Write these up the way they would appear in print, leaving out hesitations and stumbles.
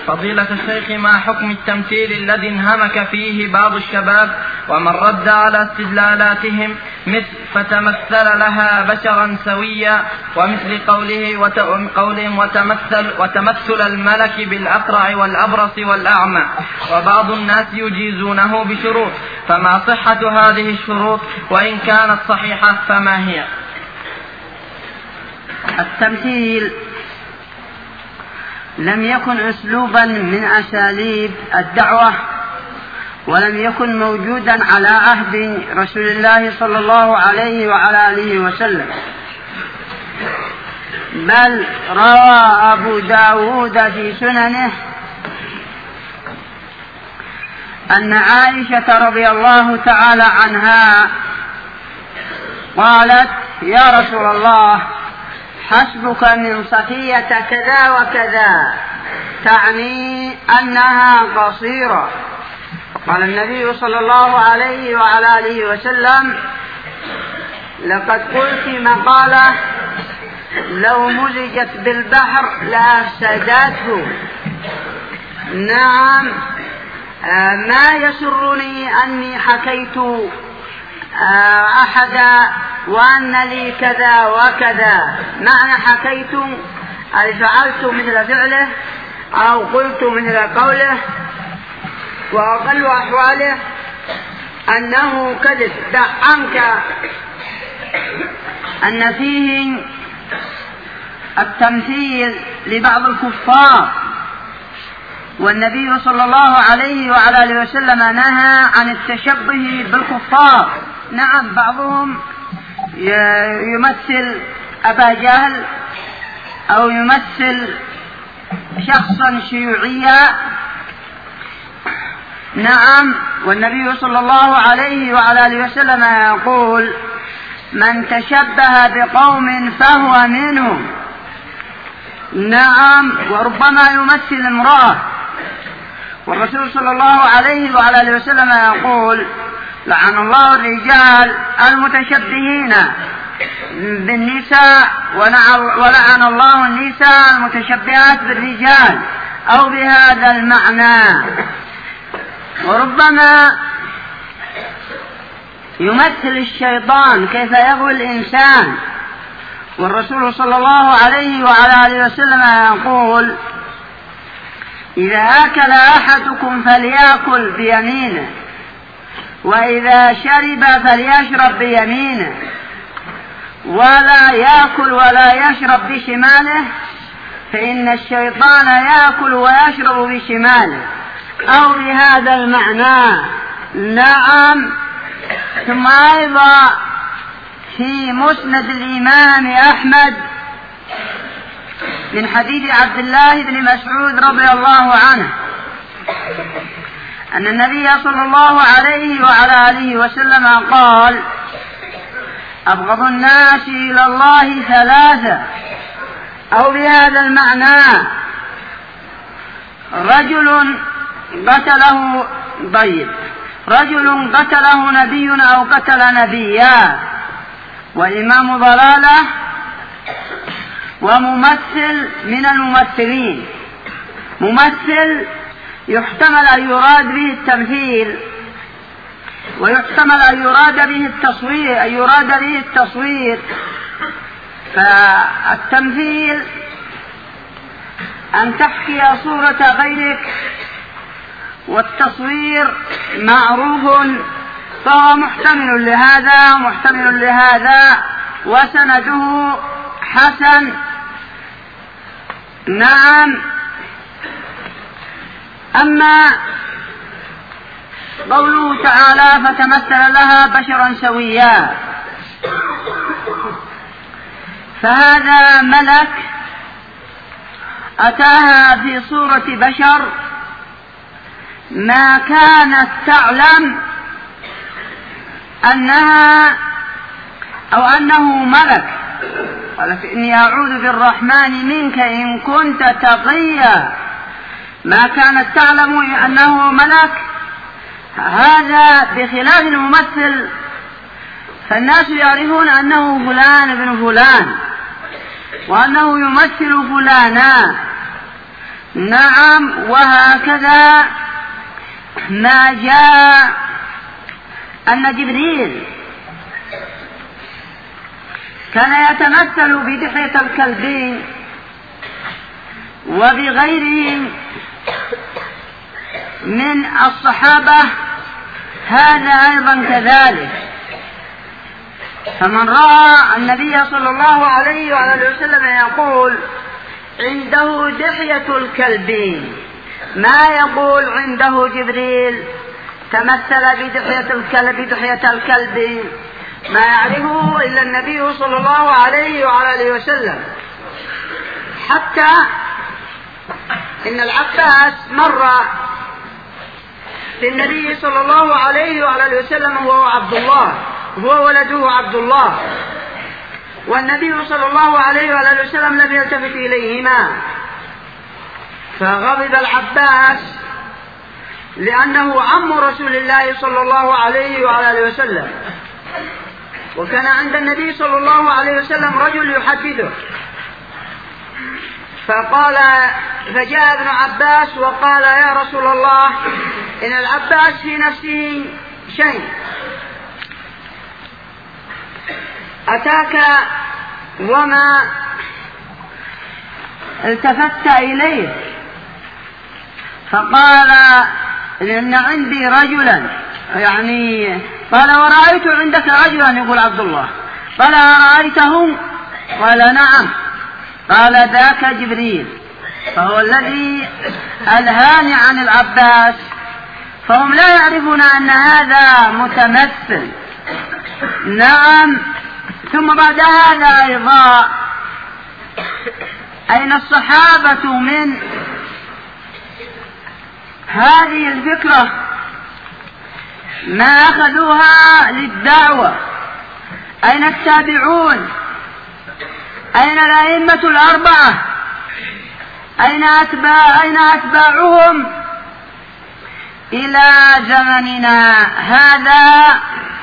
فضيلة الشيخ، ما حكم التمثيل الذي انهمك فيه بعض الشباب ومن رد على استدلالاتهم مثل فتمثل لها بشرا سويا، ومثل قولهم وتمثل الملك بالأقرع والأبرص والأعمى، وبعض الناس يجيزونه بشروط، فما صحة هذه الشروط؟ وإن كانت صحيحة فما هي؟ التمثيل لم يكن أسلوبا من أساليب الدعوة، ولم يكن موجودا على عهد رسول الله صلى الله عليه وعلى آله وسلم، بل روى أبو داود في سننه أن عائشة رضي الله تعالى عنها قالت: يا رسول الله، حسبك من صفية كذا وكذا، تعني أنها قصيرة. قال النبي صلى الله عليه وعلى آله وسلم: لقد قلت مقالة لو مزجت بالبحر لأفسدته. نعم، ما يسرني أني حكيت أحد وأن لي كذا وكذا، معنى حكيت أي فعلت مثل فعله أو قلت مثل قوله، وأقل أحواله أنه كذب. دع عنك أن فيه التمثيل لبعض الكفار، والنبي صلى الله عليه وعلى آله وسلم نهى عن التشبه بالكفار. نعم، بعضهم يمثل أبا جهل أو يمثل شخصا شيوعيا. نعم، والنبي صلى الله عليه وعلى آله وسلم يقول: من تشبه بقوم فهو منهم. نعم، وربما يمثل امرأة، والرسول صلى الله عليه وعلى آله وسلم يقول: لعن الله الرجال المتشبهين بالنساء، ولعن الله النساء المتشبهات بالرجال، أو بهذا المعنى. وربما يمثل الشيطان كيف يغوي الإنسان، والرسول صلى الله عليه وعلى آله وسلم يقول: إذا أكل أحدكم فليأكل بيمينه، وإذا شرب فليشرب بيمينه، ولا يأكل ولا يشرب بشماله، فإن الشيطان يأكل ويشرب بشماله، أو بهذا المعنى. نعم. ثم أيضا في مسند الإمام أحمد من حديث عبد الله بن مسعود رضي الله عنه أن النبي صلى الله عليه وعلى آله وسلم قال: أبغض الناس إلى الله ثلاثة، أو بهذا المعنى: رجل قتله نبي أو قتل نبيا، وإمام ضلالة، وممثل من الممثلين. ممثل يحتمل أن يراد به التمثيل، ويحتمل أن يراد به التصوير. فالتمثيل أن تحكي صورة غيرك، والتصوير معروف، فهو محتمل لهذا ومحتمل لهذا، وسنده حسن. نعم. أما قوله تعالى: فتمثل لها بشرا سويا، فهذا ملك أتاها في صورة بشر، ما كانت تعلم أنه ملك. قالت: إني أعوذ بالرحمن منك إن كنت تقيا. ما كانت تعلم أنه ملك. هذا بخلاف الممثل، فالناس يعرفون أنه فلان ابن فلان، وأنه يمثل فلانا. نعم. وهكذا ما جاء أن جبريل كان يتمثل بدحية الكلبين وبغيرهم من الصحابة، هذا أيضا كذلك. فمن رأى النبي صلى الله عليه وآله وسلم يقول عنده دحية الكلبين، ما يقول عنده جبريل تمثل بدحية الكلب، ما يعرفه إلا النبي صلى الله عليه وآله وسلم. حتى إن العباس مر للنبي صلى الله عليه وآله وسلم وهو عبد الله، هو ولده عبد الله، والنبي صلى الله عليه وآله وسلم لم يلتفت إليهما، فغضب العباس لأنه عم رسول الله صلى الله عليه وآله وسلم، وكان عند النبي صلى الله عليه وسلم رجل يحدثه، فجاء ابن عباس وقال يا رسول الله إن العباس في نفسه شيء، أتاك وما التفت إليه، فقال إن عندي رجلا، يعني قال ورأيت عندك رجلا يقول عبد الله، قال أرأيته؟ قال نعم، قال ذاك جبريل، فهو الذي ألهاني عن العباس، فهم لا يعرفون أن هذا متمثل. نعم. ثم بعد هذا أيضا أين الصحابة من هذه الفكرة؟ ما أخذوها للدعوة؟ أين التابعون؟ أين الأئمة الأربعة؟ أين أتباعهم إلى زمننا هذا؟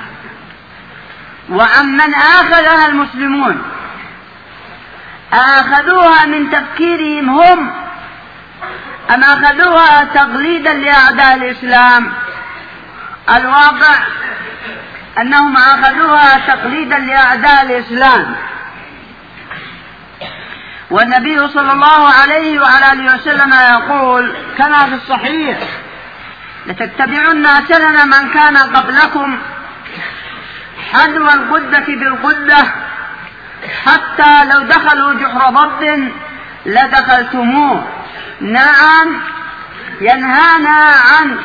وعمن أخذها المسلمون، أخذوها من تفكيرهم هم أم أخذوها تقليدا لأعداء الإسلام؟ الواقع أنهم أخذوها تقليدا لأعداء الإسلام. والنبي صلى الله عليه وآله وسلم يقول كما في الصحيح لتتبعن سنن من كان قبلكم حذو القدة بالقدة حتى لو دخلوا جحر ضب لدخلتموه. نعم. ينهانا عن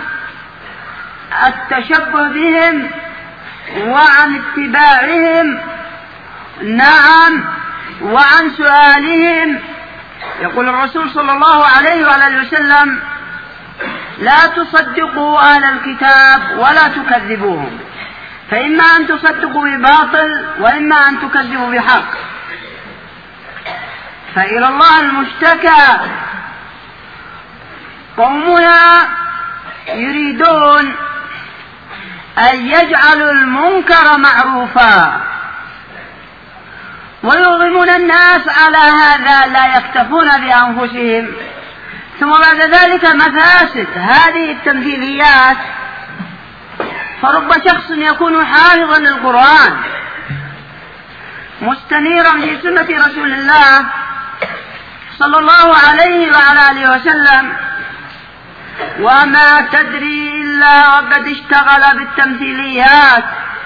التشبه بهم وعن اتباعهم، نعم، وعن سؤالهم. يقول الرسول صلى الله عليه وآله وسلم لا تصدقوا أهل الكتاب ولا تكذبوهم، فإما أن تصدقوا بباطل وإما أن تكذبوا بحق. فإلى الله المشتكى. قومنا يريدون أن يجعلوا المنكر معروفا ويظلمون الناس على هذا، لا يكتفون بأنفسهم. ثم بعد ذلك مفاسد هذه التمثيليات، فرب شخص يكون حافظا للقرآن مستنيرا في سنة رسول الله صلى الله عليه وعلى آله وسلم، وما تدري إلا وقد اشتغل بالتمثيليات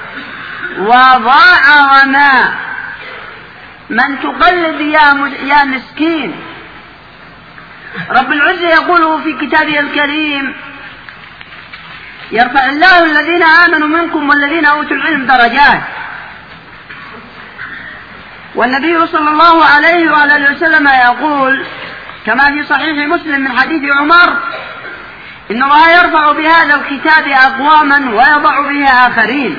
وضاع وما من تقلد يا مسكين. رب العزة يقول في كتابه الكريم يرفع الله الذين آمنوا منكم والذين أوتوا العلم درجات. والنبي صلى الله عليه وآله وسلم يقول كما في صحيح مسلم من حديث عمر إن الله يرفع بهذا الكتاب أقواما ويضع به آخرين.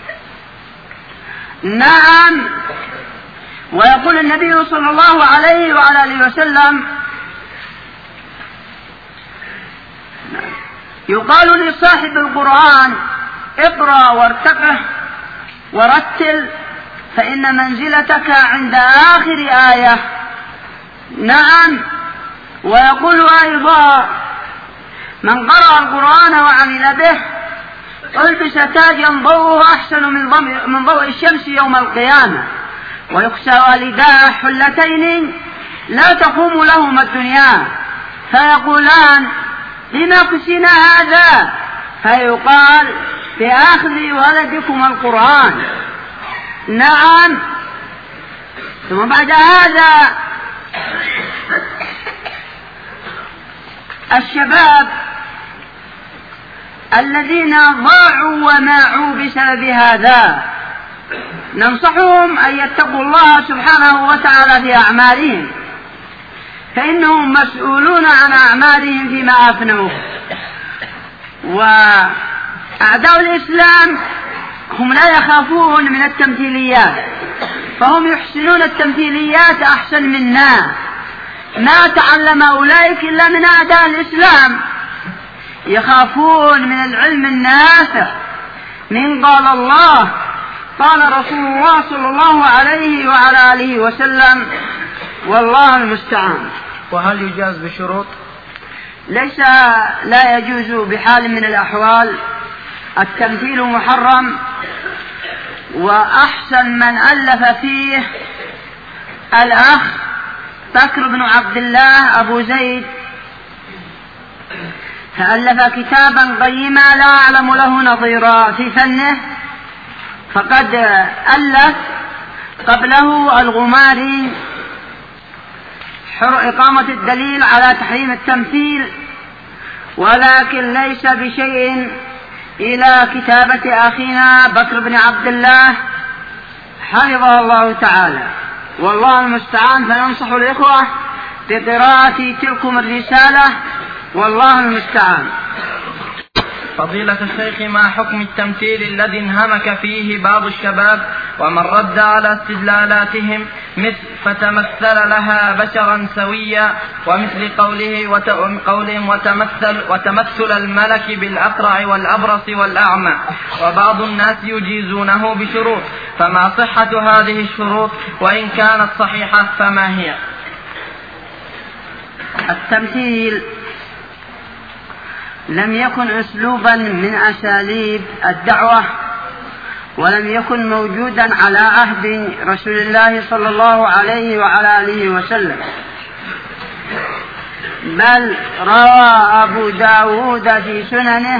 نعم. ويقول النبي صلى الله عليه وآله وسلم يقال لصاحب القرآن اقرأ وارتقه ورتل فإن منزلتك عند آخر آية. نعم. ويقول أيضا: من قرأ القرآن وعمل به ألبس تاجا ضوءه أحسن من ضوء الشمس يوم القيامة، ويكسى والداه حلتين لا تقوم لهما الدنيا، فيقولان: لما كسينا هذا؟ فيقال: بأخذ ولدكم القرآن. نعم. ثم بعد هذا الشباب الذين ضاعوا وماعوا بسبب هذا ننصحهم أن يتقوا الله سبحانه وتعالى في أعمالهم، فإنهم مسؤولون عن أعمالهم فيما أفنوه. وأعداء الإسلام هم لا يخافون من التمثيليات، فهم يحسنون التمثيليات أحسن منا. ما تعلم أولئك إلا من أعداء الإسلام، يخافون من العلم النافع، من قال الله قال رسول الله صلى الله عليه وعلى آله وسلم، والله المستعان. وهل يجاز بشروط؟ ليس، لا يجوز بحال من الأحوال. التمثيل محرم، وأحسن من ألف فيه الأخ بكر بن عبد الله أبو زيد، فألف كتابا قيما لا أعلم له نظيرا في فنه، فقد ألف قبله الغماري إقامة الدليل على تحريم التمثيل، ولكن ليس بشيء إلى كتابة أخينا بكر بن عبد الله حفظه الله تعالى، والله المستعان. فننصح الإخوة بقراءة تلكم الرسالة، والله المستعان. فضيلة الشيخ، ما حكم التمثيل الذي انهمك فيه بعض الشباب ومن رد على استدلالاتهم، مثل فتمثل لها بشرا سويا، ومثل قولهم وتمثل الملك بالأقرع والأبرص والأعمى، وبعض الناس يجيزونه بشروط، فما صحة هذه الشروط؟ وإن كانت صحيحة فما هي؟ التمثيل لم يكن أسلوبا من أساليب الدعوة، ولم يكن موجودا على عهد رسول الله صلى الله عليه وعلى آله وسلم، بل روى أبو داود في سننه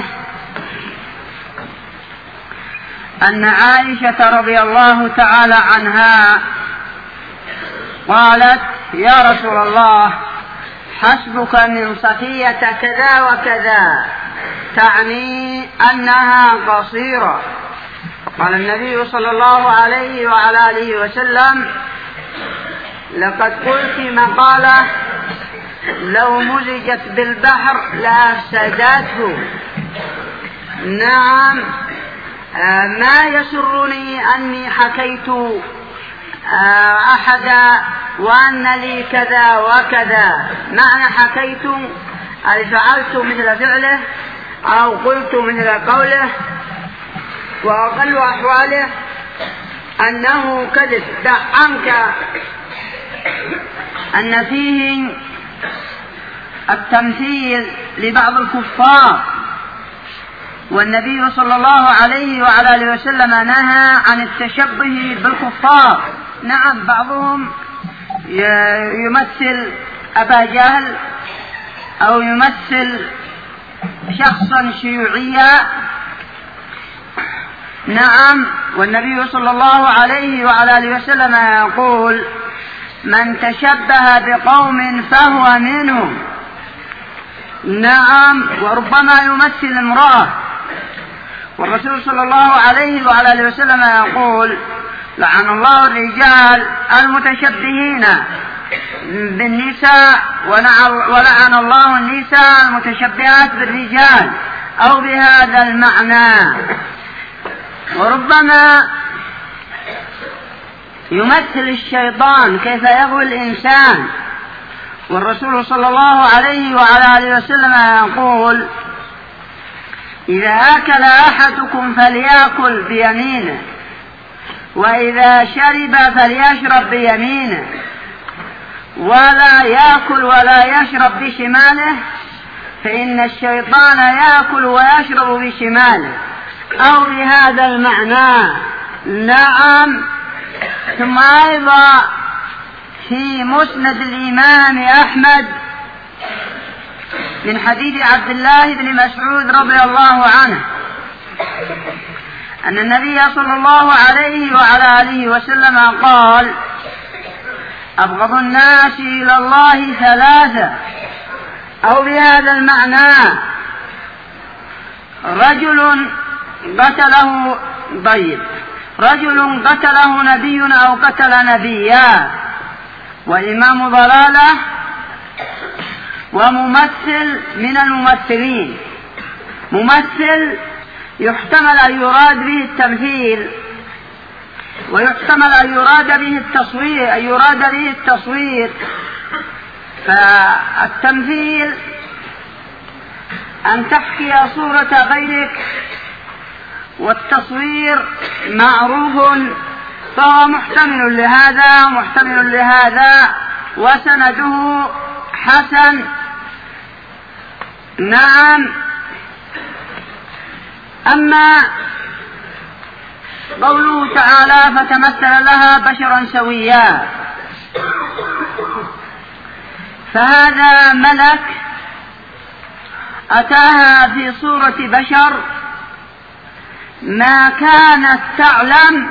أن عائشة رضي الله تعالى عنها قالت: يا رسول الله، حسبك من صفية كذا وكذا، تعني أنها قصيرة. قال النبي صلى الله عليه وعلى آله وسلم: لقد قلت مقالة لو مزجت بالبحر لأفسدته. نعم، ما يسرني أني حكيت أحد وأن لي كذا وكذا، معنى حكيت أي فعلت مثل فعله أو قلت مثل قوله، وأقل أحواله أنه كذب. دع عنك أن فيه التمثيل لبعض الكفار، والنبي صلى الله عليه وعلى آله وسلم نهى عن التشبه بالكفار. نعم، بعضهم يمثل أبا جهل أو يمثل شخصا شيوعيا. نعم، والنبي صلى الله عليه وعلى آله وسلم يقول: من تشبه بقوم فهو منهم. نعم، وربما يمثل امرأة، والرسول صلى الله عليه وعلى آله وسلم يقول: لعن الله الرجال المتشبهين بالنساء، ولعن الله النساء المتشبهات بالرجال، أو بهذا المعنى. وربما يمثل الشيطان كيف يغوي الإنسان، والرسول صلى الله عليه وعلى آله وسلم يقول: إذا أكل أحدكم فليأكل بيمينه، وإذا شرب فليشرب بيمينه، ولا يأكل ولا يشرب بشماله، فإن الشيطان يأكل ويشرب بشماله، أو بهذا المعنى. نعم. ثم أيضا في مسند الإمام أحمد من حديث عبد الله بن مسعود رضي الله عنه أن النبي صلى الله عليه وعلى آله وسلم قال: أبغض الناس إلى الله ثلاثة، أو بهذا المعنى: رجل قتله نبي أو قتل نبيا، وإمام ضلالة، وممثل من الممثلين. ممثل يحتمل أن يراد به التمثيل، ويحتمل أن يراد به التصوير. فالتمثيل أن تحكي صورة غيرك، والتصوير معروف، فهو محتمل لهذا وسنده حسن. نعم. أما قوله تعالى: فتمثل لها بشرا سويا، فهذا ملك أتاها في صورة بشر، ما كانت تعلم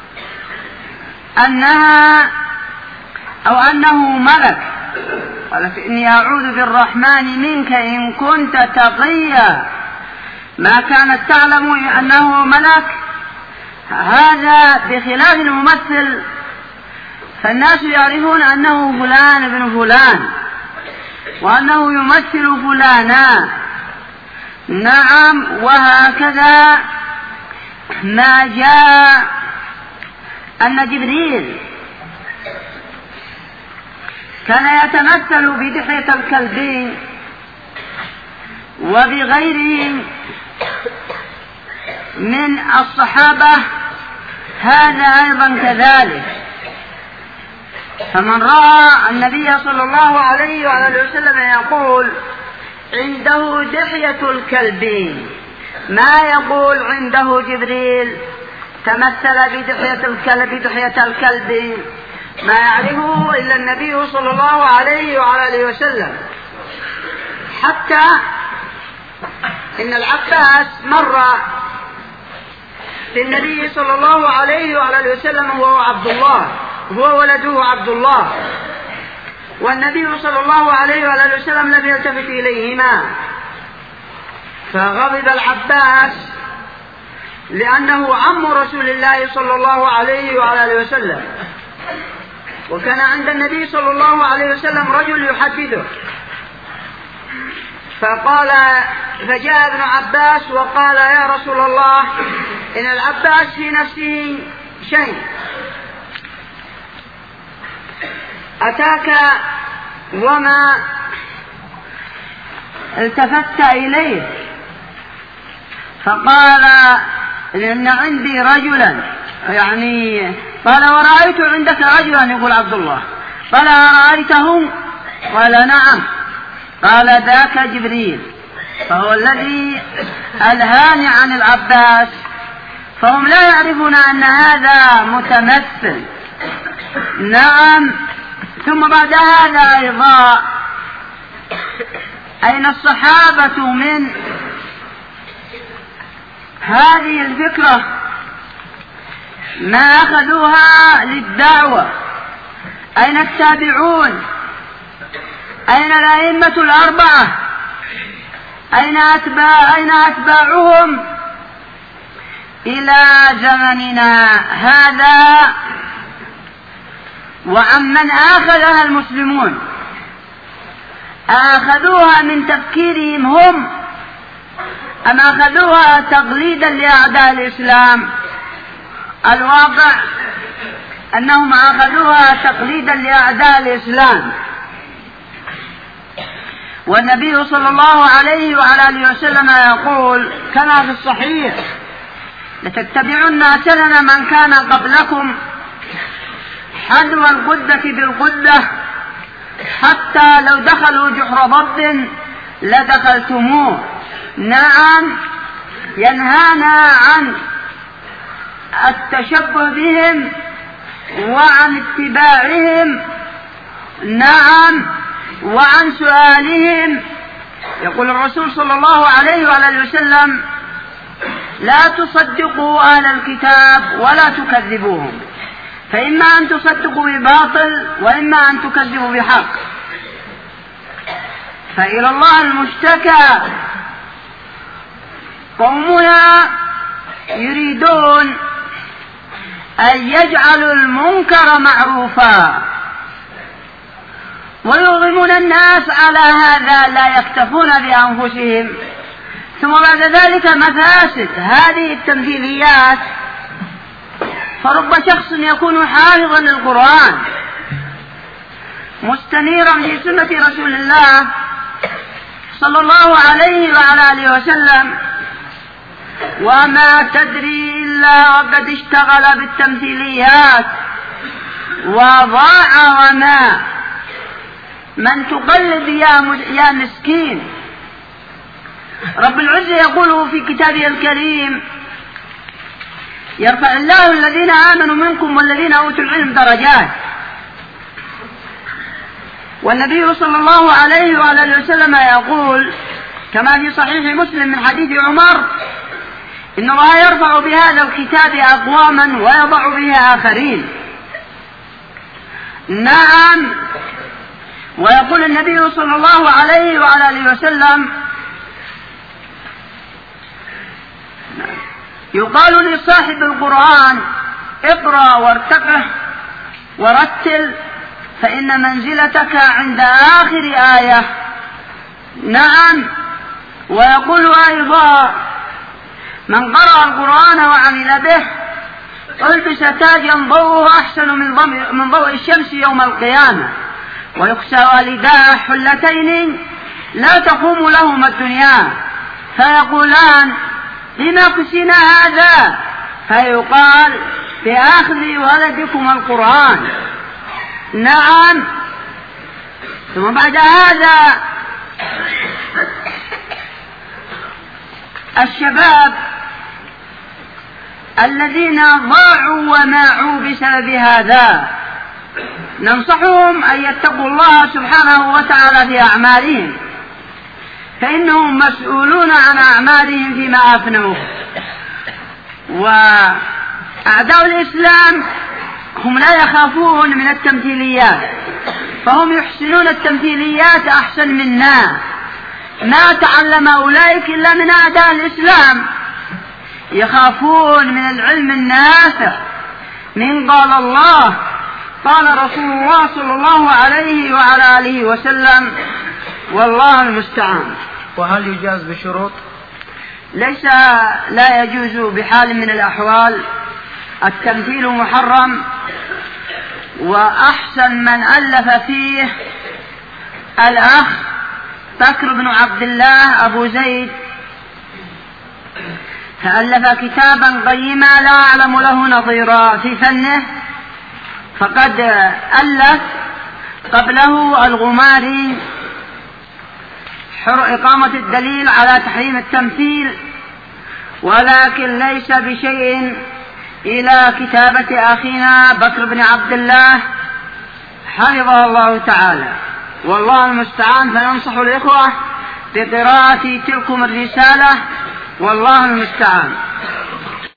أنه ملك. قالت: إني أعوذ بالرحمن منك إن كنت تقيا. ما كانت تعلم أنه ملك. هذا بخلاف الممثل، فالناس يعرفون أنه فلان ابن فلان، وأنه يمثل فلانا. نعم. وهكذا ما جاء أن جبريل كان يتمثل بدحية الكلبين وبغيرهم من الصحابة، هذا أيضا كذلك. فمن رأى النبي صلى الله عليه وآله وسلم يقول عنده دحية الكلبين، ما يقول عنده جبريل تمثل بدحية الكلب، ما يعرفه إلا النبي صلى الله عليه وآله وسلم. حتى إن العباس مر للنبي صلى الله عليه وآله وسلم وهو عبد الله، هو ولده عبد الله، والنبي صلى الله عليه وآله وسلم لم يلتفت إليهما، فغضب العباس لأنه عم رسول الله صلى الله عليه وآله وسلم، وكان عند النبي صلى الله عليه وسلم رجل يحدثه، فجاء ابن عباس وقال: يا رسول الله، إن العباس في نفسه شيء، أتاك وما التفت إليه. فقال: إن عندي رجلا، قال: ورأيت عندك رجلا، يقول عبد الله. قال: ورأيته؟ قال: نعم. قال: ذاك جبريل، فهو الذي ألهاني عن العباس. فهم لا يعرفون أن هذا متمثل. نعم. ثم بعد هذا أيضا، أين الصحابة من هذه الفكرة؟ ما أخذوها للدعوة؟ أين التابعون؟ أين الأئمة الأربعة؟ أين أتباعهم إلى زمننا هذا؟ وعمن أخذها المسلمون، أخذوها من تفكيرهم هم، أم أخذوها تقليدا لأعداء الإسلام؟ الواقع أنهم أخذوها تقليدا لأعداء الإسلام. والنبي صلى الله عليه وعلى آله وسلم يقول كما في الصحيح: لتتبعن سنن من كان قبلكم حذو القدة بالقدة حتى لو دخلوا جحر ضب لدخلتموه. نعم، ينهانا عن التشبه بهم وعن اتباعهم، نعم، وعن سؤالهم. يقول الرسول صلى الله عليه وآله وسلم: لا تصدقوا أهل الكتاب ولا تكذبوهم، فإما أن تصدقوا بباطل وإما أن تكذبوا بحق. فإلى الله المشتكى. قومنا يريدون أن يجعلوا المنكر معروفا ويرغمون الناس على هذا، لا يكتفون بأنفسهم. ثم بعد ذلك مفاسد هذه التمثيليات، فرب شخص يكون حافظا للقرآن مستنيرا في سنة رسول الله صلى الله عليه وعلى آله وسلم، وما تدري إلا وقد اشتغل بالتمثيليات وضاع وما. من تقلد يا مسكين. رب العزة يقول في كتابه الكريم: يرفع الله الذين آمنوا منكم والذين أوتوا العلم درجات. والنبي صلى الله عليه وآله وسلم يقول كما في صحيح مسلم من حديث عمر: إن الله يرفع بهذا الكتاب أقواما ويضع به آخرين. نعم. ويقول النبي صلى الله عليه وآله وسلم: يقال لصاحب القرآن: اقرأ وارتقه ورتل فإن منزلتك عند آخر آية. نعم. ويقول أيضا: من قرأ القرآن وعمل به ألبس تاجا ضوءه أحسن من ضوء الشمس يوم القيامة، ويكسى والداه حلتين لا تقوم لهما الدنيا، فيقولان: لما كسينا هذا؟ فيقال: بأخذ ولدكم القرآن. نعم. ثم بعد هذا الشباب الذين ضاعوا وماعوا بسبب هذا ننصحهم أن يتقوا الله سبحانه وتعالى في أعمالهم، فإنهم مسؤولون عن أعمالهم فيما أفنوه. وأعداء الإسلام هم لا يخافون من التمثيليات، فهم يحسنون التمثيليات أحسن منا. ما تعلم أولئك إلا من أعداء الإسلام، يخافون من العلم النافع، من قال الله قال رسول الله صلى الله عليه وعلى آله وسلم، والله المستعان. وهل يجاز بشروط؟ ليس، لا يجوز بحال من الأحوال. التمثيل محرم، وأحسن من ألف فيه الأخ بكر بن عبد الله أبو زيد، فألف كتابا قيما لا أعلم له نظيرا في فنه. فقد ألف قبله الغماري إقامة الدليل على تحريم التمثيل، ولكن ليس بشيء إلى كتابة أخينا بكر بن عبد الله حفظه الله تعالى، والله المستعان. فننصح الإخوة بقراءة تلكم الرسالة، والله المستعان.